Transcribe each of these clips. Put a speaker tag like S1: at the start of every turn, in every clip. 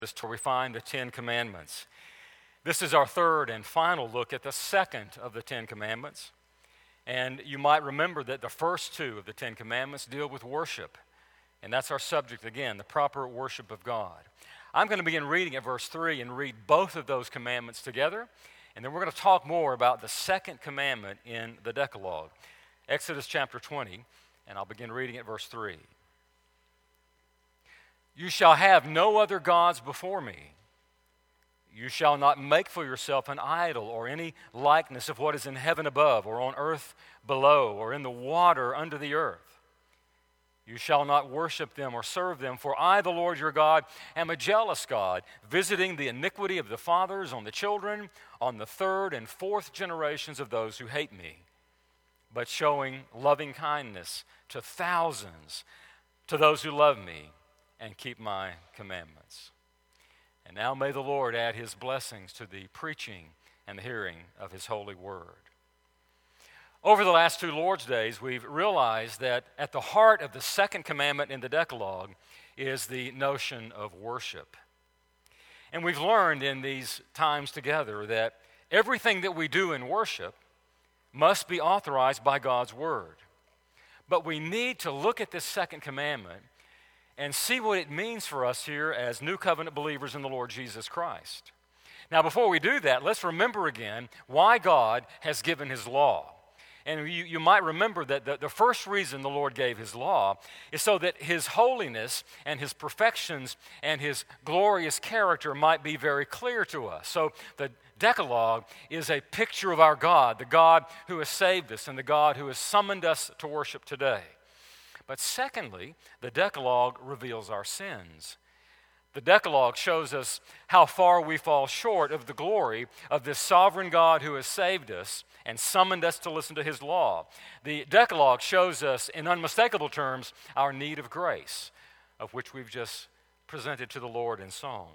S1: is where we find the Ten Commandments. This is our third and final look at the second of the Ten Commandments. And you might remember that the first two of the Ten Commandments deal with worship. And that's our subject again, the proper worship of God. I'm going to begin reading at verse 3 and read both of those commandments together. And then we're going to talk more about the second commandment in the Decalogue. Exodus chapter 20, and I'll begin reading at verse 3. You shall have no other gods before me. You shall not make for yourself an idol or any likeness of what is in heaven above or on earth below or in the water under the earth. You shall not worship them or serve them, for I, the Lord your God, am a jealous God, visiting the iniquity of the fathers on the children, on the third and fourth generations of those who hate me, but showing loving kindness to thousands, to those who love me and keep my commandments. And now may the Lord add his blessings to the preaching and the hearing of his holy word. Over the last two Lord's Days, we've realized that at the heart of the second commandment in the Decalogue is the notion of worship. And we've learned in these times together that everything that we do in worship must be authorized by God's word. But we need to look at this second commandment and see what it means for us here as New Covenant believers in the Lord Jesus Christ. Now, before we do that, let's remember again why God has given his law. And you might remember that the first reason the Lord gave his law is so that his holiness and his perfections and his glorious character might be very clear to us. So the Decalogue is a picture of our God, the God who has saved us and the God who has summoned us to worship today. But secondly, the Decalogue reveals our sins. The Decalogue shows us how far we fall short of the glory of this sovereign God who has saved us and summoned us to listen to his law. The Decalogue shows us in unmistakable terms our need of grace, of which we've just presented to the Lord in song.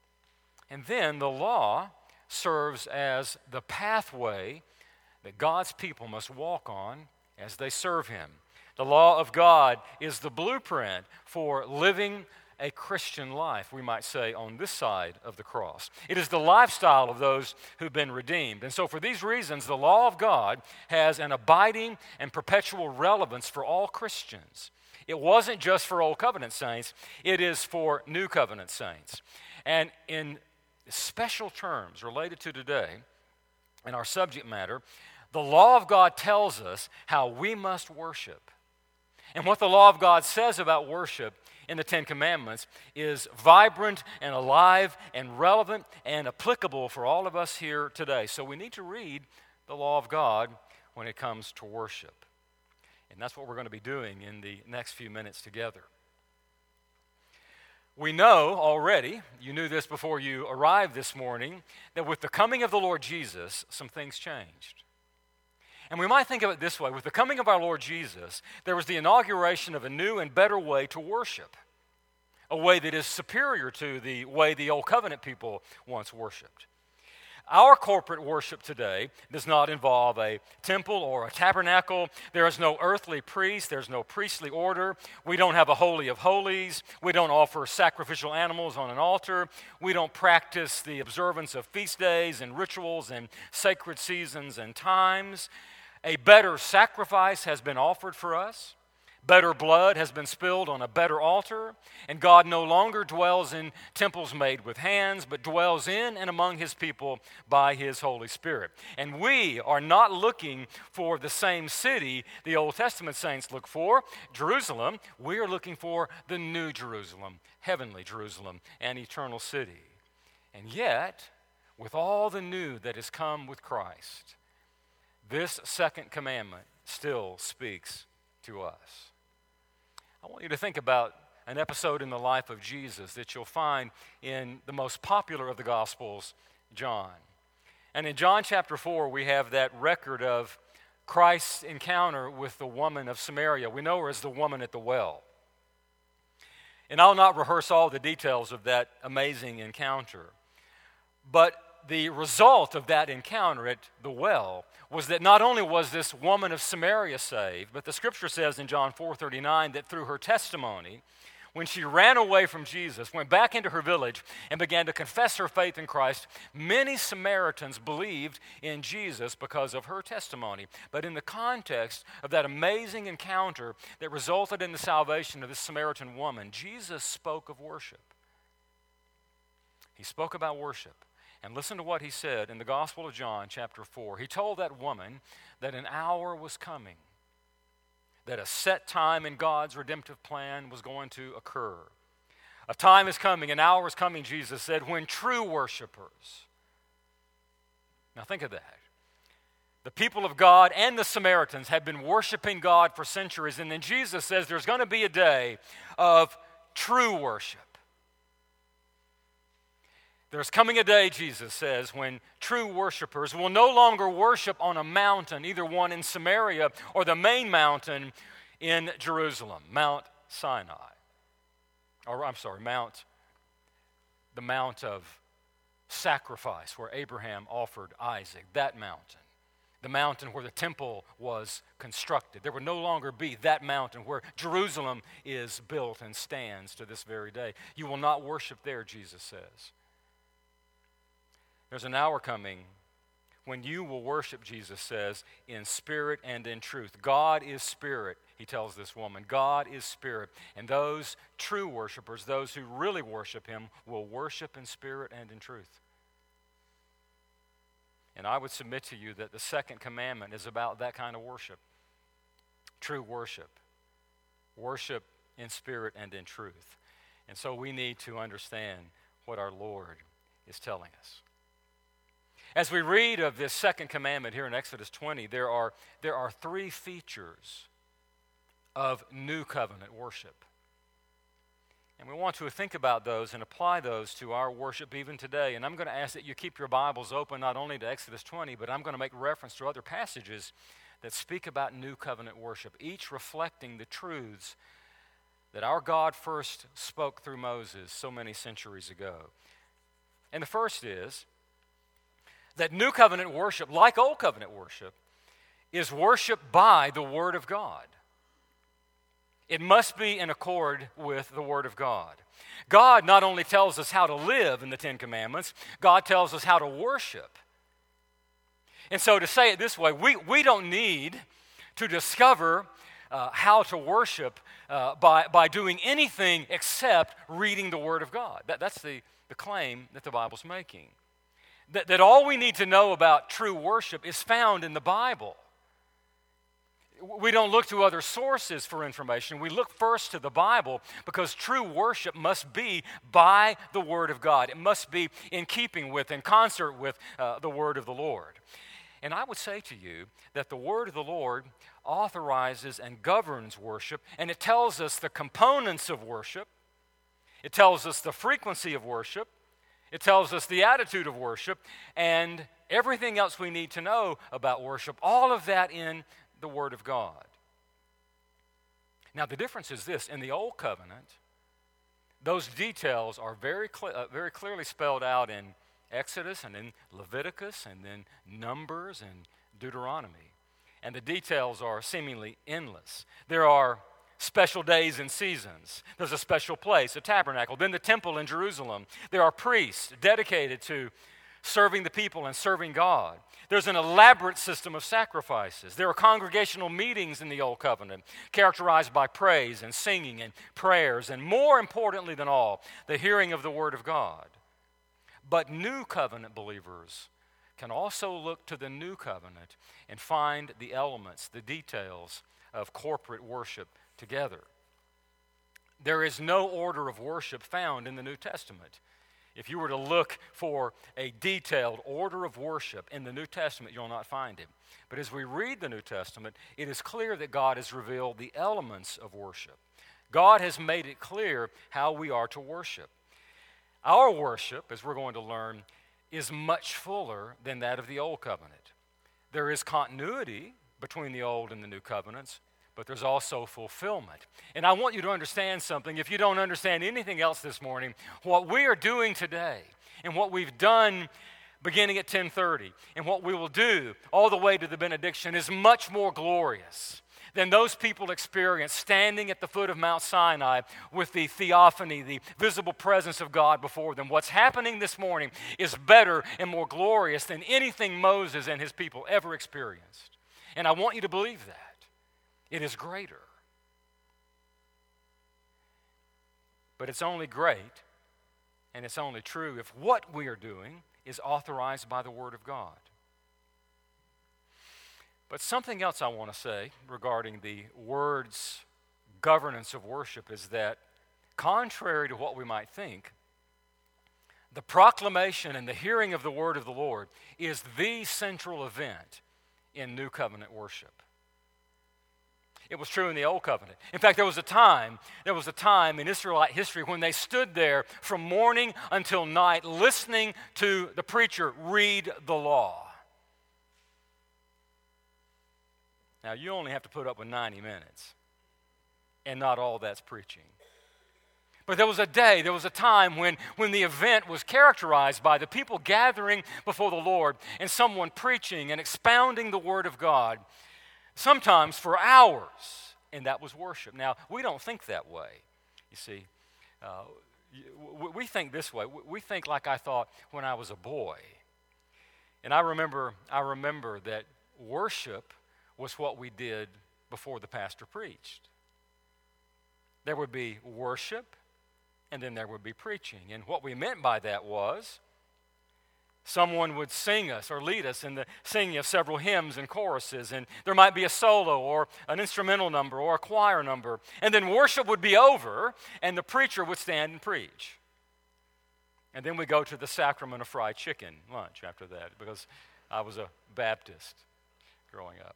S1: And then the law serves as the pathway that God's people must walk on as they serve him. The law of God is the blueprint for living a Christian life, we might say, on this side of the cross. It is the lifestyle of those who've been redeemed. And so for these reasons, the law of God has an abiding and perpetual relevance for all Christians. It wasn't just for Old Covenant saints, it is for New Covenant saints. And in special terms related to today, in our subject matter, the law of God tells us how we must worship. And what the law of God says about worship in the Ten Commandments is vibrant and alive and relevant and applicable for all of us here today. So we need to read the law of God when it comes to worship. And that's what we're going to be doing in the next few minutes together. We know already, you knew this before you arrived this morning, that with the coming of the Lord Jesus, some things changed. And we might think of it this way. With the coming of our Lord Jesus, there was the inauguration of a new and better way to worship, a way that is superior to the way the Old Covenant people once worshiped. Our corporate worship today does not involve a temple or a tabernacle. There is no earthly priest. There's no priestly order. We don't have a holy of holies. We don't offer sacrificial animals on an altar. We don't practice the observance of feast days and rituals and sacred seasons and times. A better sacrifice has been offered for us. Better blood has been spilled on a better altar. And God no longer dwells in temples made with hands, but dwells in and among his people by his Holy Spirit. And we are not looking for the same city the Old Testament saints look for, Jerusalem. We are looking for the new Jerusalem, heavenly Jerusalem, an eternal city. And yet, with all the new that has come with Christ, this second commandment still speaks to us. I want you to think about an episode in the life of Jesus that you'll find in the most popular of the Gospels, John. And in John chapter 4, we have that record of Christ's encounter with the woman of Samaria. We know her as the woman at the well. And I'll not rehearse all the details of that amazing encounter, but the result of that encounter at the well was that not only was this woman of Samaria saved, but the scripture says in John 4:39 that through her testimony, when she ran away from Jesus, went back into her village, and began to confess her faith in Christ, many Samaritans believed in Jesus because of her testimony. But in the context of that amazing encounter that resulted in the salvation of this Samaritan woman, Jesus spoke of worship. He spoke about worship. And listen to what he said in the Gospel of John, chapter 4. He told that woman that an hour was coming, that a set time in God's redemptive plan was going to occur. A time is coming, an hour is coming, Jesus said, when true worshipers. Now think of that. The people of God and the Samaritans had been worshiping God for centuries, and then Jesus says there's going to be a day of true worship. There's coming a day, Jesus says, when true worshipers will no longer worship on a mountain, either one in Samaria or the main mountain in Jerusalem, Mount Sinai. The Mount of Sacrifice, where Abraham offered Isaac, that mountain. The mountain where the temple was constructed. There would no longer be that mountain where Jerusalem is built and stands to this very day. You will not worship there, Jesus says. There's an hour coming when you will worship, Jesus says, in spirit and in truth. God is spirit, he tells this woman. God is spirit. And those true worshipers, those who really worship him, will worship in spirit and in truth. And I would submit to you that the second commandment is about that kind of worship. True worship. Worship in spirit and in truth. And so we need to understand what our Lord is telling us. As we read of this second commandment here in Exodus 20, there are three features of new covenant worship. And we want to think about those and apply those to our worship even today. And I'm going to ask that you keep your Bibles open not only to Exodus 20, but I'm going to make reference to other passages that speak about new covenant worship, each reflecting the truths that our God first spoke through Moses so many centuries ago. And the first is that new covenant worship, like old covenant worship, is worship by the Word of God. It must be in accord with the Word of God. God not only tells us how to live in the Ten Commandments, God tells us how to worship. And so to say it this way, we don't need to discover how to worship by doing anything except reading the Word of God. That's the claim that the Bible's making. That all we need to know about true worship is found in the Bible. We don't look to other sources for information. We look first to the Bible because true worship must be by the Word of God. It must be in keeping with, in concert with the Word of the Lord. And I would say to you that the Word of the Lord authorizes and governs worship, and it tells us the components of worship. It tells us the frequency of worship. It tells us the attitude of worship and everything else we need to know about worship, all of that in the Word of God. Now, the difference is this. In the Old Covenant, those details are very clearly spelled out in Exodus and in Leviticus and then Numbers and Deuteronomy. And the details are seemingly endless. There are special days and seasons. There's a special place, a tabernacle. Then the temple in Jerusalem. There are priests dedicated to serving the people and serving God. There's an elaborate system of sacrifices. There are congregational meetings in the Old Covenant, characterized by praise and singing and prayers, and more importantly than all, the hearing of the Word of God. But New Covenant believers can also look to the New Covenant and find the elements, the details of corporate worship together. There is no order of worship found in the New Testament. If you were to look for a detailed order of worship in the New Testament, you'll not find it. But as we read the New Testament, it is clear that God has revealed the elements of worship. God has made it clear how we are to worship. Our worship, as we're going to learn, is much fuller than that of the Old Covenant. There is continuity between the Old and the New Covenants, but there's also fulfillment. And I want you to understand something. If you don't understand anything else this morning, what we are doing today and what we've done beginning at 10:30 and what we will do all the way to the benediction is much more glorious than those people experienced standing at the foot of Mount Sinai with the theophany, the visible presence of God before them. What's happening this morning is better and more glorious than anything Moses and his people ever experienced. And I want you to believe that. It is greater. But it's only great and it's only true if what we are doing is authorized by the Word of God. But something else I want to say regarding the Word's governance of worship is that, contrary to what we might think, the proclamation and the hearing of the Word of the Lord is the central event in New Covenant worship. It was true in the Old Covenant. In fact, there was a time in Israelite history when they stood there from morning until night listening to the preacher read the law. Now, you only have to put up with 90 minutes, and not all that's preaching. But there was a time when the event was characterized by the people gathering before the Lord and someone preaching and expounding the Word of God, sometimes for hours, and that was worship. Now, we don't think that way, you see. We think this way. We think like I thought when I was a boy. And I remember that worship was what we did before the pastor preached. There would be worship, and then there would be preaching. And what we meant by that was someone would sing us or lead us in the singing of several hymns and choruses, and there might be a solo or an instrumental number or a choir number, and then worship would be over, and the preacher would stand and preach. And then we go to the sacrament of fried chicken lunch after that, because I was a Baptist growing up.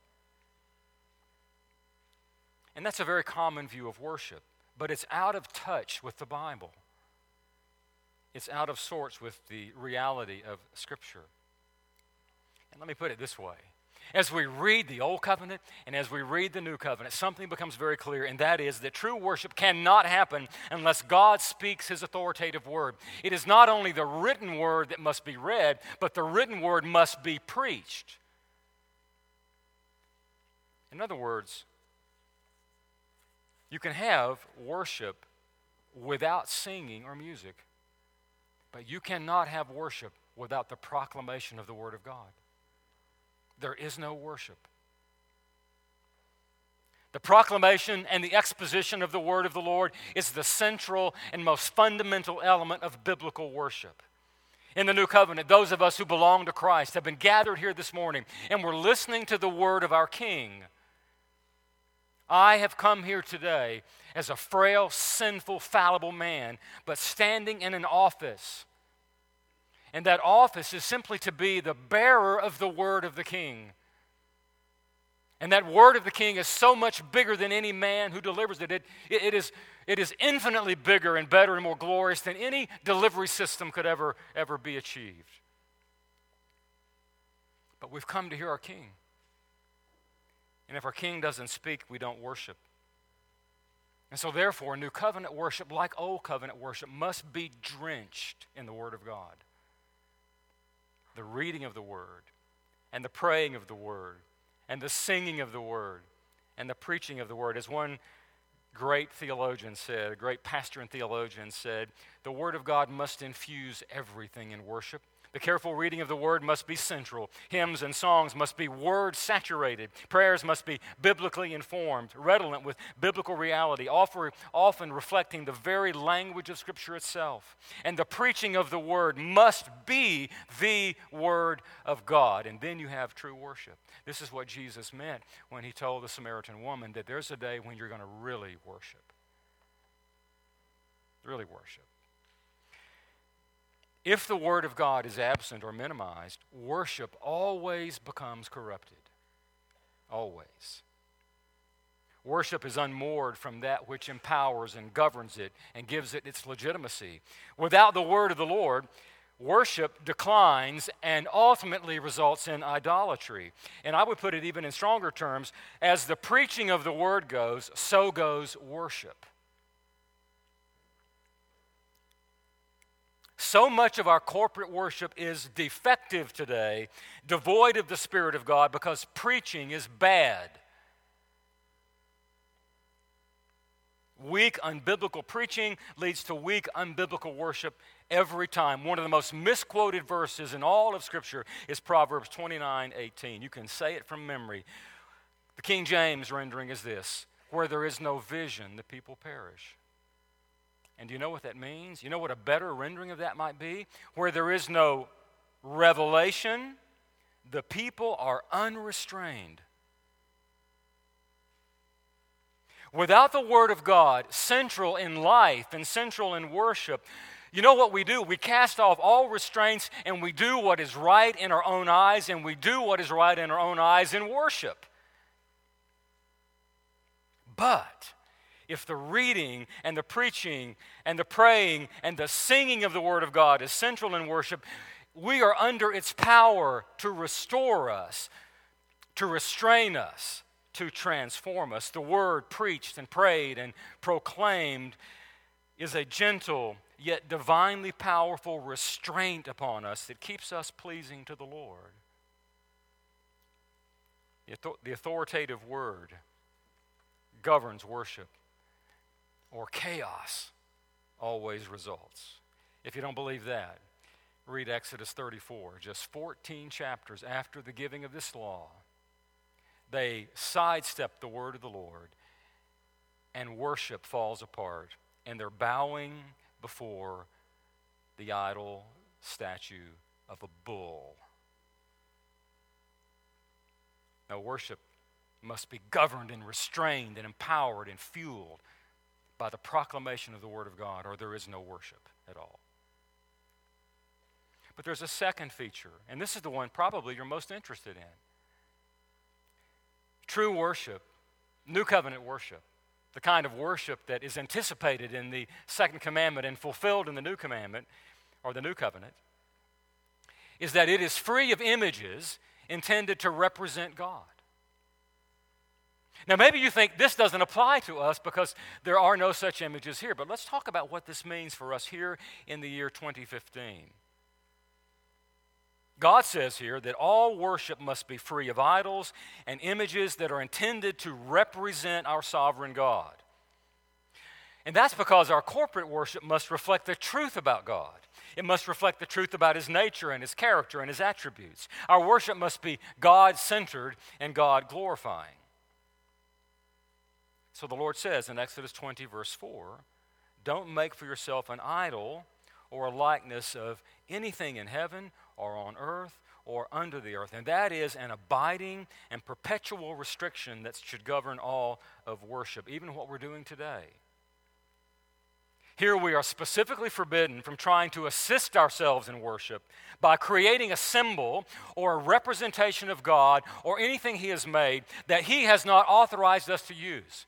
S1: And that's a very common view of worship, but it's out of touch with the Bible. It's out of sorts with the reality of Scripture. And let me put it this way. As we read the Old Covenant and as we read the New Covenant, something becomes very clear, and that is that true worship cannot happen unless God speaks His authoritative word. It is not only the written word that must be read, but the written word must be preached. In other words, you can have worship without singing or music, but you cannot have worship without the proclamation of the Word of God. There is no worship. The proclamation and the exposition of the Word of the Lord is the central and most fundamental element of biblical worship. In the New Covenant, those of us who belong to Christ have been gathered here this morning, and we're listening to the Word of our King. I have come here today as a frail, sinful, fallible man, but standing in an office. And that office is simply to be the bearer of the word of the King. And that word of the King is so much bigger than any man who delivers it. It is infinitely bigger and better and more glorious than any delivery system could ever be achieved. But we've come to hear our King. And if our King doesn't speak, we don't worship. And so therefore, New Covenant worship, like Old Covenant worship, must be drenched in the Word of God. The reading of the Word, and the praying of the Word, and the singing of the Word, and the preaching of the Word. As one great theologian said, a great pastor and theologian said, the Word of God must infuse everything in worship. The careful reading of the Word must be central. Hymns and songs must be Word-saturated. Prayers must be biblically informed, redolent with biblical reality, often reflecting the very language of Scripture itself. And the preaching of the Word must be the Word of God. And then you have true worship. This is what Jesus meant when He told the Samaritan woman that there's a day when you're going to really worship. Really worship. If the Word of God is absent or minimized, worship always becomes corrupted. Always. Worship is unmoored from that which empowers and governs it and gives it its legitimacy. Without the Word of the Lord, worship declines and ultimately results in idolatry. And I would put it even in stronger terms, as the preaching of the Word goes, so goes worship. So much of our corporate worship is defective today, devoid of the Spirit of God, because preaching is bad. Weak, unbiblical preaching leads to weak, unbiblical worship every time. One of the most misquoted verses in all of Scripture is Proverbs 29:18. You can say it from memory. The King James rendering is this: where there is no vision, the people perish. And do you know what that means? You know what a better rendering of that might be? Where there is no revelation, the people are unrestrained. Without the Word of God central in life and central in worship, you know what we do? We cast off all restraints and we do what is right in our own eyes, and we do what is right in our own eyes in worship. But if the reading and the preaching and the praying and the singing of the Word of God is central in worship, we are under its power to restore us, to restrain us, to transform us. The Word preached and prayed and proclaimed is a gentle yet divinely powerful restraint upon us that keeps us pleasing to the Lord. The authoritative Word governs worship, or chaos always results. If you don't believe that, read Exodus 34, just 14 chapters after the giving of this law. They sidestep the word of the Lord, and worship falls apart, and they're bowing before the idol statue of a bull. Now, worship must be governed and restrained and empowered and fueled by the proclamation of the Word of God, or there is no worship at all. But there's a second feature, and this is the one probably you're most interested in. True worship, New Covenant worship, the kind of worship that is anticipated in the Second Commandment and fulfilled in the New Commandment, or the New Covenant, is that it is free of images intended to represent God. Now, maybe you think this doesn't apply to us because there are no such images here, but let's talk about what this means for us here in the year 2015. God says here that all worship must be free of idols and images that are intended to represent our sovereign God. And that's because our corporate worship must reflect the truth about God. It must reflect the truth about His nature and His character and His attributes. Our worship must be God-centered and God-glorifying. So the Lord says in Exodus 20, verse 4, don't make for yourself an idol or a likeness of anything in heaven or on earth or under the earth. And that is an abiding and perpetual restriction that should govern all of worship, even what we're doing today. Here we are specifically forbidden from trying to assist ourselves in worship by creating a symbol or a representation of God or anything He has made that He has not authorized us to use.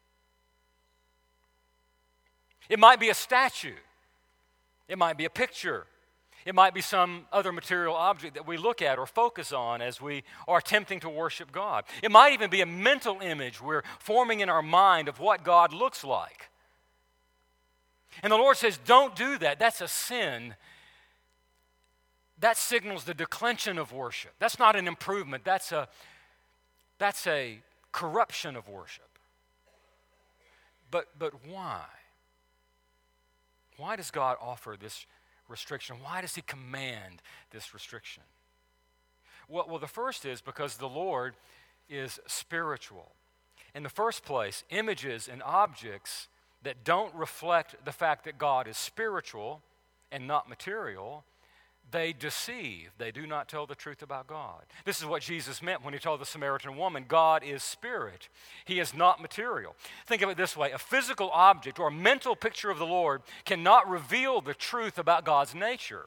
S1: It might be a statue. It might be a picture. It might be some other material object that we look at or focus on as we are attempting to worship God. It might even be a mental image we're forming in our mind of what God looks like. And the Lord says, don't do that. That's a sin. That signals the declension of worship. That's not an improvement. That's a corruption of worship. But why? Why does God offer this restriction? Why does He command this restriction? Well, the first is because the Lord is spiritual. In the first place, images and objects that don't reflect the fact that God is spiritual and not material, they deceive. They do not tell the truth about God. This is what Jesus meant when He told the Samaritan woman, God is spirit. He is not material. Think of it this way. A physical object or a mental picture of the Lord cannot reveal the truth about God's nature.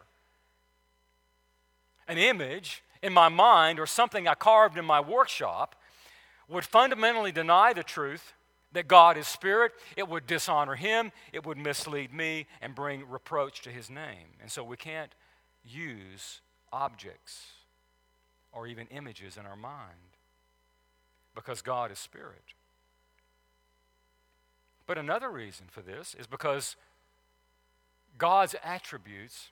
S1: An image in my mind or something I carved in my workshop would fundamentally deny the truth that God is spirit. It would dishonor Him. It would mislead me and bring reproach to His name. And so we can't use objects or even images in our mind because God is spirit. But another reason for this is because God's attributes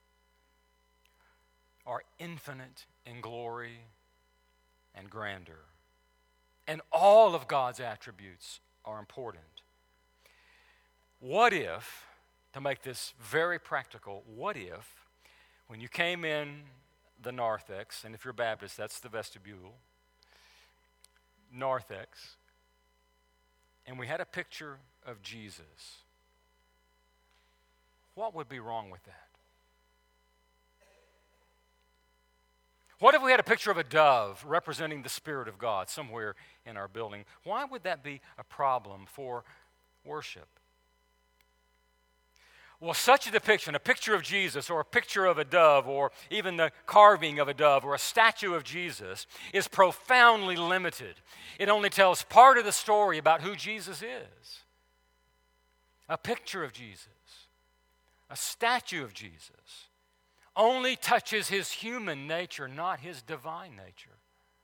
S1: are infinite in glory and grandeur. And all of God's attributes are important. What if, to make this very practical, what if when you came in the narthex, and if you're Baptist, that's the vestibule, narthex, and we had a picture of Jesus, what would be wrong with that? What if we had a picture of a dove representing the Spirit of God somewhere in our building? Why would that be a problem for worship? Well, such a depiction, a picture of Jesus or a picture of a dove or even the carving of a dove or a statue of Jesus is profoundly limited. It only tells part of the story about who Jesus is. A picture of Jesus, a statue of Jesus, only touches his human nature, not his divine nature.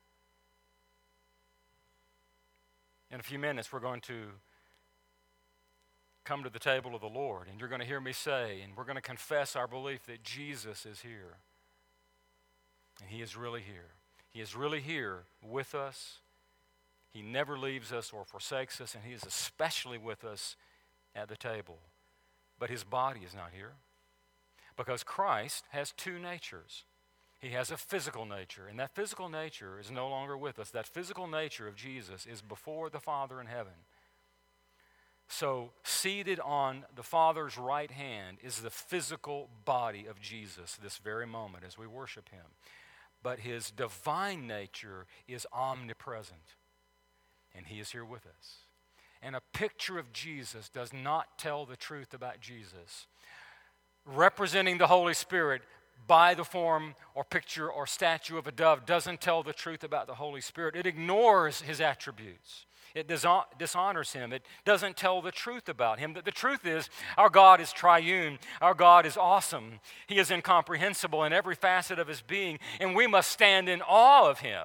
S1: In a few minutes, we're going to come to the table of the Lord, and you're going to hear me say, and we're going to confess our belief that Jesus is here. And he is really here. He is really here with us. He never leaves us or forsakes us, and he is especially with us at the table. But his body is not here, because Christ has two natures. He has a physical nature, and that physical nature is no longer with us. That physical nature of Jesus is before the Father in heaven. So, seated on the Father's right hand is the physical body of Jesus this very moment as we worship him. But his divine nature is omnipresent, and he is here with us. And a picture of Jesus does not tell the truth about Jesus. Representing the Holy Spirit by the form or picture or statue of a dove doesn't tell the truth about the Holy Spirit. It ignores his attributes. It dishonors him. It doesn't tell the truth about him. The truth is, our God is triune. Our God is awesome. He is incomprehensible in every facet of his being, and we must stand in awe of him.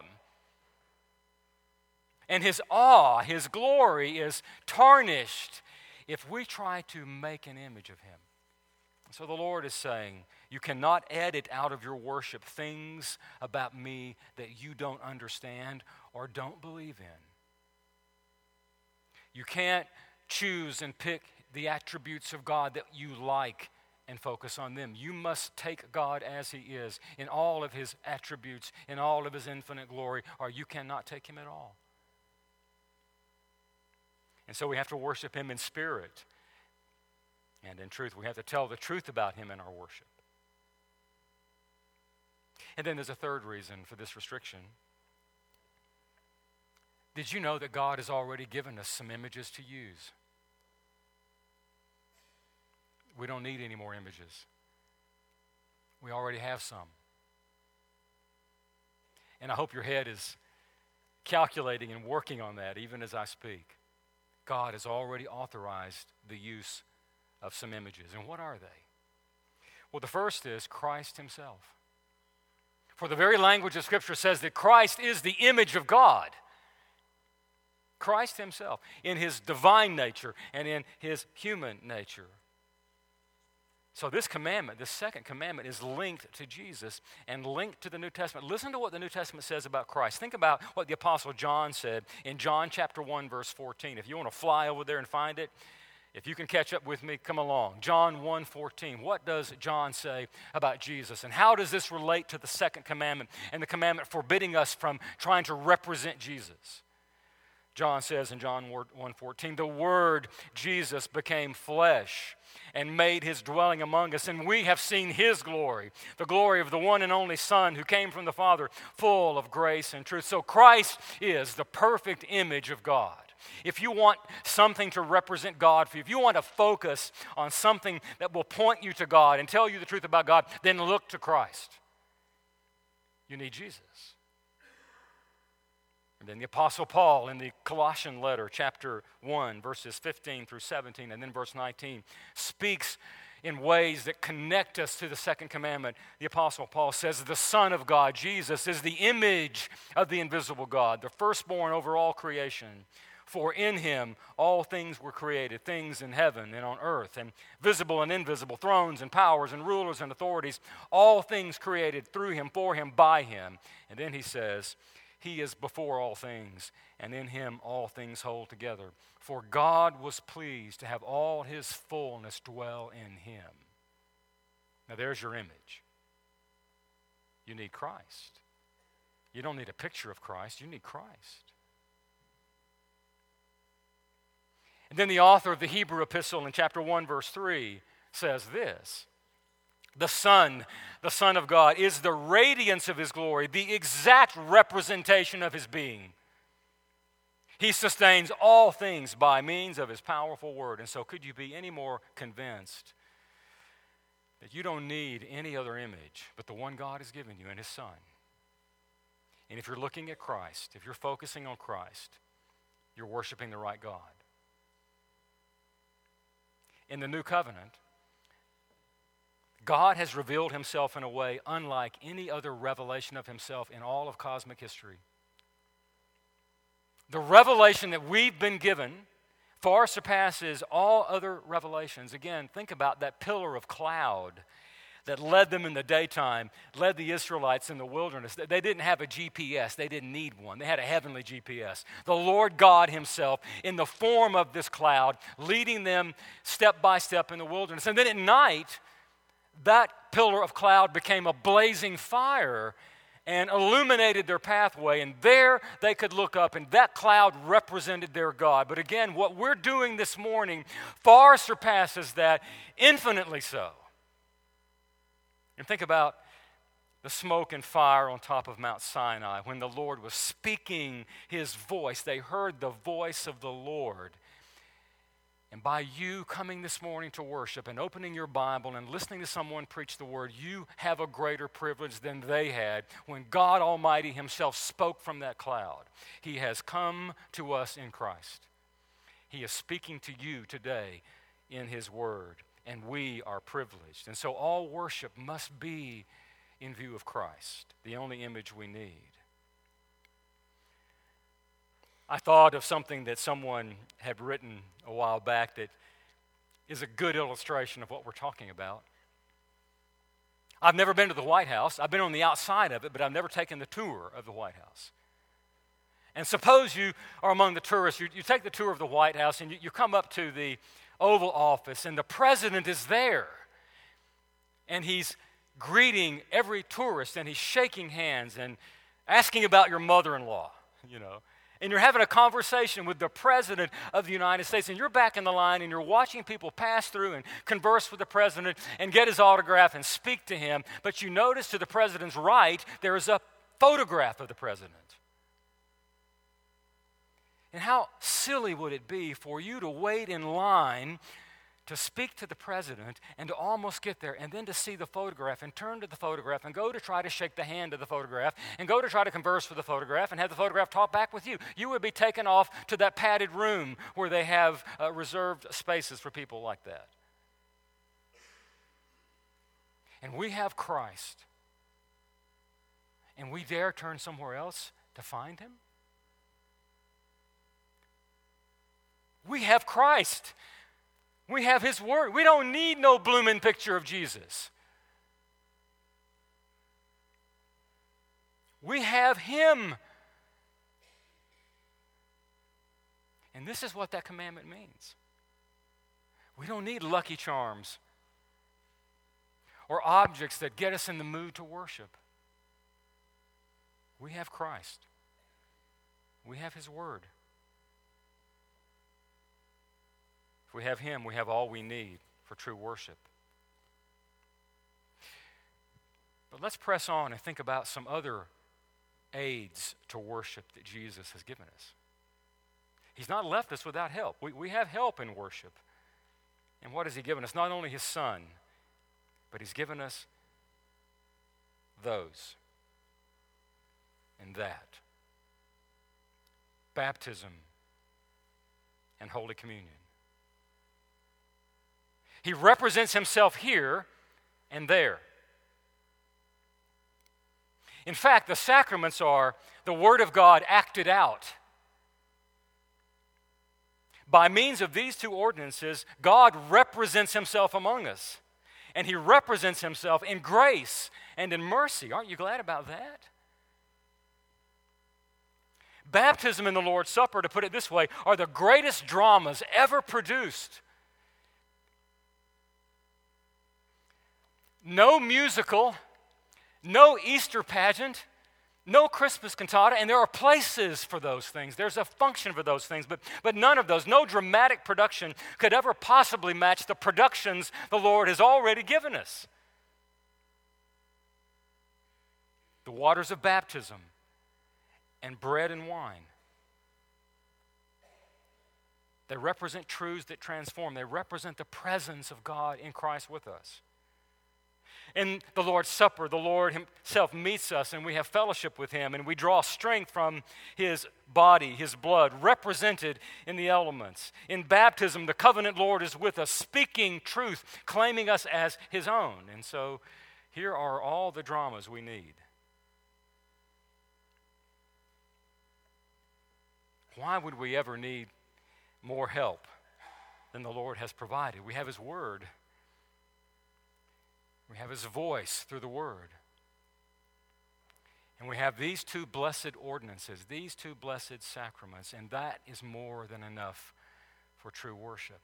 S1: And his awe, his glory is tarnished if we try to make an image of him. So the Lord is saying, you cannot edit out of your worship things about me that you don't understand or don't believe in. You can't choose and pick the attributes of God that you like and focus on them. You must take God as he is in all of his attributes, in all of his infinite glory, or you cannot take him at all. And so we have to worship him in spirit and in truth. We have to tell the truth about him in our worship. And then there's a third reason for this restriction. Did you know that God has already given us some images to use? We don't need any more images. We already have some. And I hope your head is calculating and working on that even as I speak. God has already authorized the use of some images. And what are they? Well, the first is Christ himself. For the very language of Scripture says that Christ is the image of God. Christ himself, in his divine nature and in his human nature. So this commandment, this second commandment, is linked to Jesus and linked to the New Testament. Listen to what the New Testament says about Christ. Think about what the Apostle John said in John chapter 1, verse 14. If you want to fly over there and find it, if you can catch up with me, come along. John 1:14. What does John say about Jesus? And how does this relate to the second commandment and the commandment forbidding us from trying to represent Jesus? John says in John 1:14, the Word, Jesus, became flesh and made his dwelling among us, and we have seen his glory, the glory of the one and only Son who came from the Father, full of grace and truth. So Christ is the perfect image of God. If you want something to represent God for you, if you want to focus on something that will point you to God and tell you the truth about God, then look to Christ. You need Jesus. And then the Apostle Paul in the Colossian letter, chapter 1, verses 15 through 17, and then verse 19, speaks in ways that connect us to the second commandment. The Apostle Paul says, the Son of God, Jesus, is the image of the invisible God, the firstborn over all creation. For in him all things were created, things in heaven and on earth, and visible and invisible, thrones and powers and rulers and authorities, all things created through him, for him, by him. And then he says, He is before all things, and in him all things hold together. For God was pleased to have all his fullness dwell in him. Now there's your image. You need Christ. You don't need a picture of Christ, you need Christ. And then the author of the Hebrew epistle in chapter 1, verse 3 says this: the Son of God, is the radiance of his glory, the exact representation of his being. He sustains all things by means of his powerful word. And so could you be any more convinced that you don't need any other image but the one God has given you in his Son? And if you're looking at Christ, if you're focusing on Christ, you're worshiping the right God. In the new covenant, God has revealed himself in a way unlike any other revelation of himself in all of cosmic history. The revelation that we've been given far surpasses all other revelations. Again, think about that pillar of cloud that led them in the daytime, led the Israelites in the wilderness. They didn't have a GPS. They didn't need one. They had a heavenly GPS. The Lord God himself in the form of this cloud, leading them step by step in the wilderness. And then at night, that pillar of cloud became a blazing fire and illuminated their pathway, and there they could look up, and that cloud represented their God. But again, what we're doing this morning far surpasses that, infinitely so. And think about the smoke and fire on top of Mount Sinai. When the Lord was speaking his voice, they heard the voice of the Lord. And by you coming this morning to worship and opening your Bible and listening to someone preach the word, you have a greater privilege than they had when God Almighty himself spoke from that cloud. He has come to us in Christ. He is speaking to you today in his word, and we are privileged. And so all worship must be in view of Christ, the only image we need. I thought of something that someone had written a while back that is a good illustration of what we're talking about. I've never been to the White House. I've been on the outside of it, but I've never taken the tour of the White House. And suppose you are among the tourists. You take the tour of the White House, and you come up to the Oval Office, and the president is there. And he's greeting every tourist, and he's shaking hands and asking about your mother-in-law, And you're having a conversation with the President of the United States, and you're back in the line, and you're watching people pass through and converse with the President and get his autograph and speak to him. But you notice to the President's right, there is a photograph of the President. And how silly would it be for you to wait in line to speak to the President and to almost get there, and then to see the photograph and turn to the photograph and go to try to shake the hand of the photograph and go to try to converse with the photograph and have the photograph talk back with you. You would be taken off to that padded room where they have reserved spaces for people like that. And we have Christ, and we dare turn somewhere else to find him? We have Christ. We have his word. We don't need no blooming picture of Jesus. We have him. And this is what that commandment means. We don't need Lucky Charms or objects that get us in the mood to worship. We have Christ. We have his word. If we have him, we have all we need for true worship. But let's press on and think about some other aids to worship that Jesus has given us. He's not left us without help. We have help in worship. And what has he given us? Not only his Son, but he's given us those and that. Baptism and Holy Communion. He represents himself here and there. In fact, the sacraments are the Word of God acted out. By means of these two ordinances, God represents himself among us. And he represents himself in grace and in mercy. Aren't you glad about that? Baptism and the Lord's Supper, to put it this way, are the greatest dramas ever produced. No musical, no Easter pageant, no Christmas cantata, and there are places for those things. There's a function for those things, but none of those, no dramatic production could ever possibly match the productions the Lord has already given us. The waters of baptism and bread and wine. They represent truths that transform. They represent the presence of God in Christ with us. In the Lord's Supper, the Lord himself meets us and we have fellowship with him and we draw strength from his body, his blood, represented in the elements. In baptism, the covenant Lord is with us, speaking truth, claiming us as his own. And so here are all the dramas we need. Why would we ever need more help than the Lord has provided? We have his word. We have his voice through the word. And we have these two blessed ordinances, these two blessed sacraments, and that is more than enough for true worship.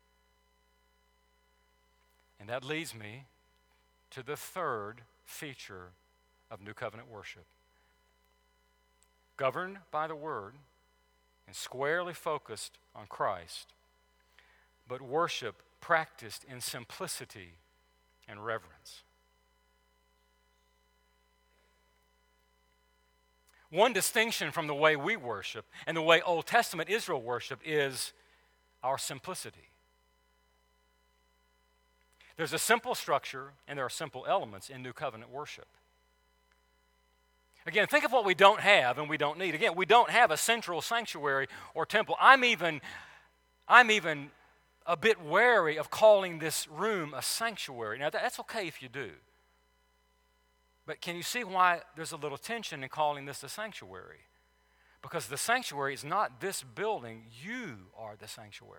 S1: And that leads me to the third feature of New Covenant worship. Governed by the word and squarely focused on Christ, but worship practiced in simplicity and reverence. One distinction from the way we worship and the way Old Testament Israel worshiped is our simplicity. There's a simple structure and there are simple elements in New Covenant worship. Again, think of what we don't have and we don't need. Again, we don't have a central sanctuary or temple. I'm even a bit wary of calling this room a sanctuary. Now, that's okay if you do. But can you see why there's a little tension in calling this a sanctuary? Because the sanctuary is not this building. You are the sanctuary.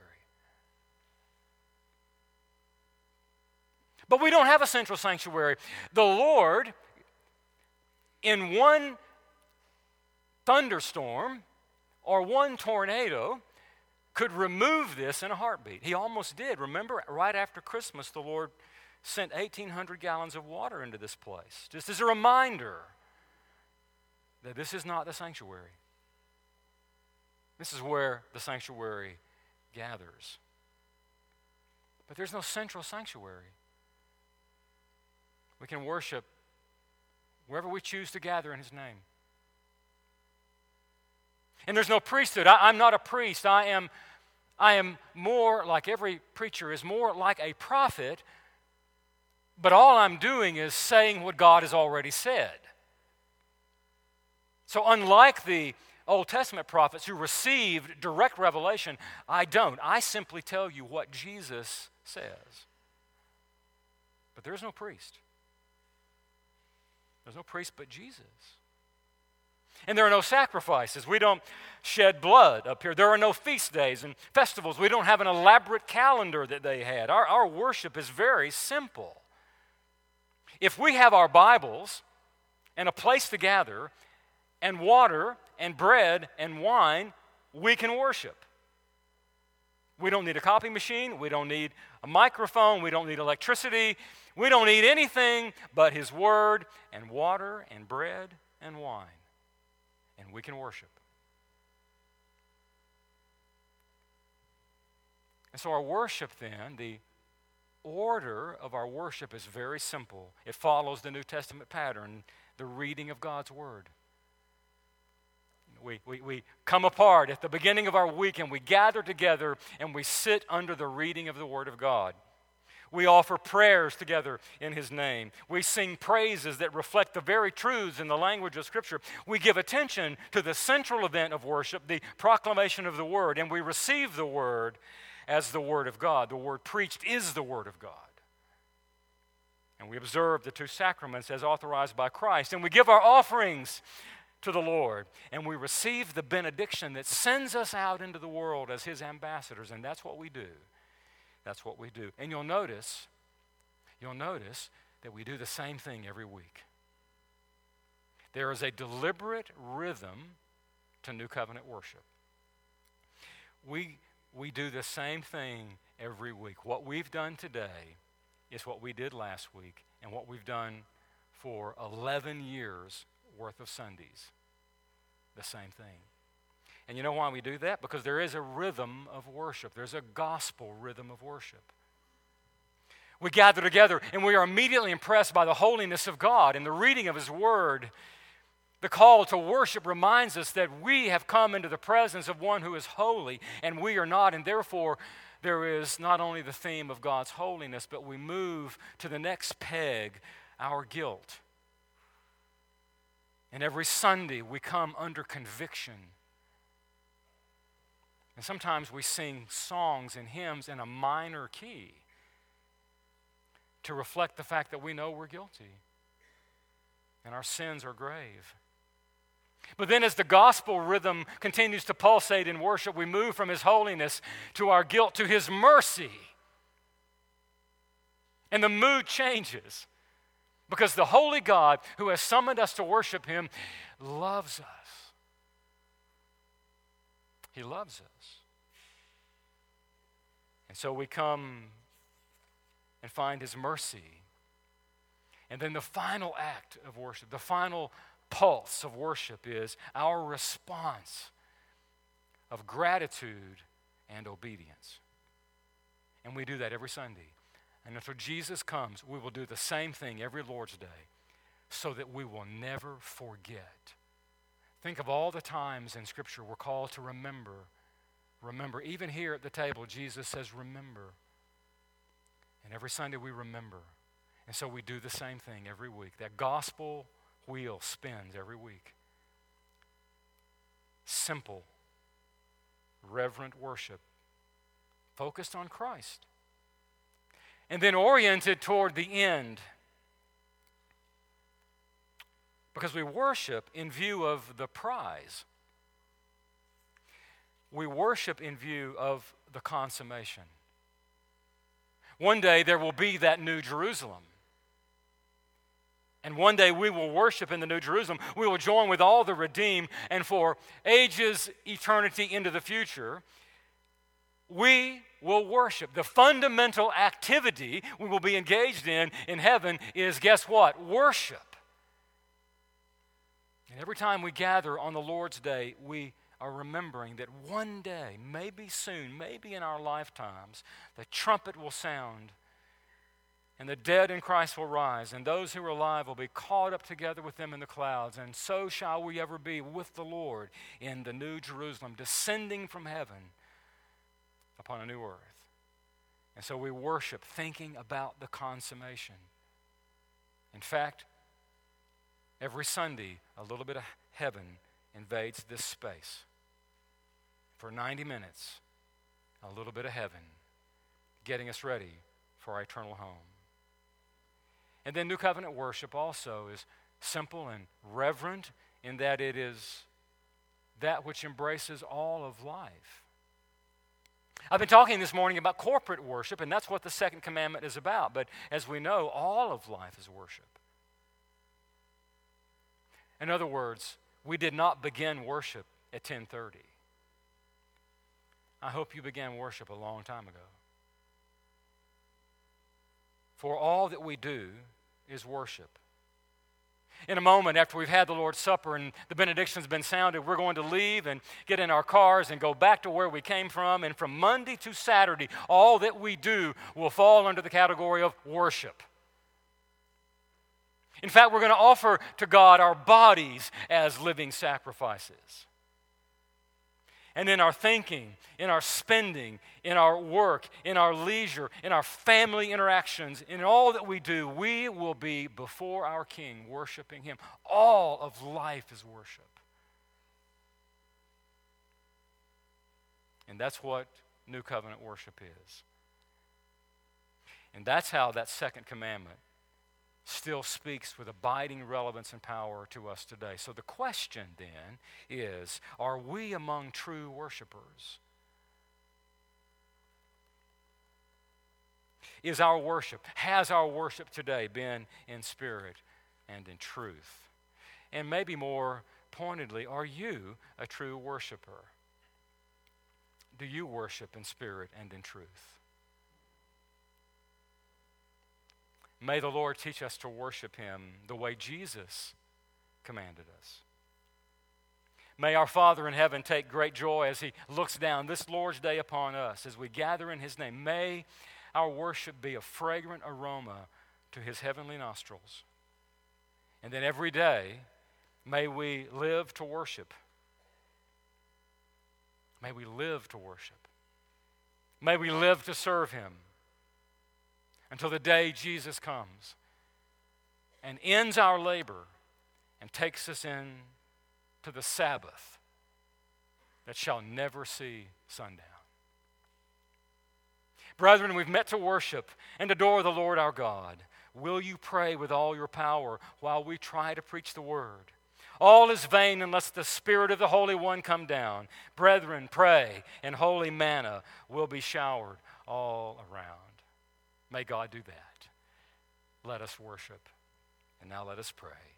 S1: But we don't have a central sanctuary. The Lord, in one thunderstorm or one tornado, could remove this in a heartbeat. He almost did. Remember, right after Christmas, the Lord sent 1,800 gallons of water into this place, just as a reminder that this is not the sanctuary. This is where the sanctuary gathers. But there's no central sanctuary. We can worship wherever we choose to gather in his name. And there's no priesthood. I'm not a priest. I am more, like every preacher, is more like a prophet, but all I'm doing is saying what God has already said. So unlike the Old Testament prophets who received direct revelation, I don't. I simply tell you what Jesus says. But there's no priest. There's no priest but Jesus. And there are no sacrifices. We don't shed blood up here. There are no feast days and festivals. We don't have an elaborate calendar that they had. Our worship is very simple. If we have our Bibles and a place to gather and water and bread and wine, we can worship. We don't need a copy machine. We don't need a microphone. We don't need electricity. We don't need anything but his word and water and bread and wine. And we can worship. And so our worship then, the order of our worship is very simple. It follows the New Testament pattern, the reading of God's Word. We come apart at the beginning of our week and we gather together and we sit under the reading of the Word of God. We offer prayers together in his name. We sing praises that reflect the very truths in the language of Scripture. We give attention to the central event of worship, the proclamation of the Word, and we receive the Word as the Word of God. The Word preached is the Word of God. And we observe the two sacraments as authorized by Christ, and we give our offerings to the Lord, and we receive the benediction that sends us out into the world as his ambassadors, and that's what we do. That's what we do. And you'll notice that we do the same thing every week. There is a deliberate rhythm to New Covenant worship. We do the same thing every week. What we've done today is what we did last week and what we've done for 11 years worth of Sundays. The same thing. And you know why we do that? Because there is a rhythm of worship. There's a gospel rhythm of worship. We gather together and we are immediately impressed by the holiness of God and the reading of His Word. The call to worship reminds us that we have come into the presence of one who is holy and we are not, and therefore there is not only the theme of God's holiness, but we move to the next peg, our guilt. And every Sunday we come under conviction. And sometimes we sing songs and hymns in a minor key to reflect the fact that we know we're guilty and our sins are grave. But then as the gospel rhythm continues to pulsate in worship, we move from His holiness to our guilt to His mercy. And the mood changes because the holy God who has summoned us to worship Him loves us. He loves us. And so we come and find His mercy. And then the final act of worship, the final pulse of worship is our response of gratitude and obedience. And we do that every Sunday. And until Jesus comes, we will do the same thing every Lord's Day so that we will never forget. Think of all the times in Scripture we're called to remember. Remember, even here at the table, Jesus says, remember. And every Sunday we remember. And so we do the same thing every week. That gospel wheel spins every week. Simple, reverent worship, focused on Christ. And then oriented toward the end. Because we worship in view of the prize. We worship in view of the consummation. One day there will be that New Jerusalem. And one day we will worship in the New Jerusalem. We will join with all the redeemed, and for ages, eternity into the future, we will worship. The fundamental activity we will be engaged in heaven is, guess what? Worship. And every time we gather on the Lord's Day, we are remembering that one day, maybe soon, maybe in our lifetimes, the trumpet will sound and the dead in Christ will rise, and those who are alive will be caught up together with them in the clouds, and so shall we ever be with the Lord in the New Jerusalem, descending from heaven upon a new earth. And so we worship thinking about the consummation. In fact, every Sunday, a little bit of heaven invades this space. For 90 minutes, a little bit of heaven, getting us ready for our eternal home. And then New Covenant worship also is simple and reverent in that it is that which embraces all of life. I've been talking this morning about corporate worship, and that's what the second commandment is about. But as we know, all of life is worship. In other words, we did not begin worship at 10:30. I hope you began worship a long time ago. For all that we do is worship. In a moment, after we've had the Lord's Supper and the benediction's been sounded, we're going to leave and get in our cars and go back to where we came from. And from Monday to Saturday, all that we do will fall under the category of worship. In fact, we're going to offer to God our bodies as living sacrifices. And in our thinking, in our spending, in our work, in our leisure, in our family interactions, in all that we do, we will be before our King, worshiping Him. All of life is worship. And that's what New Covenant worship is. And that's how that second commandment still speaks with abiding relevance and power to us today. So the question then is, are we among true worshipers? Has our worship today been in spirit and in truth? And maybe more pointedly, are you a true worshiper? Do you worship in spirit and in truth? May the Lord teach us to worship Him the way Jesus commanded us. May our Father in heaven take great joy as He looks down this Lord's Day upon us as we gather in His name. May our worship be a fragrant aroma to His heavenly nostrils. And then every day, may we live to worship. May we live to worship. May we live to serve Him until the day Jesus comes and ends our labor and takes us in to the Sabbath that shall never see sundown. Brethren, we've met to worship and adore the Lord our God. Will you pray with all your power while we try to preach the word? All is vain unless the Spirit of the Holy One come down. Brethren, pray, and holy manna will be showered all around. May God do that. Let us worship. And now let us pray.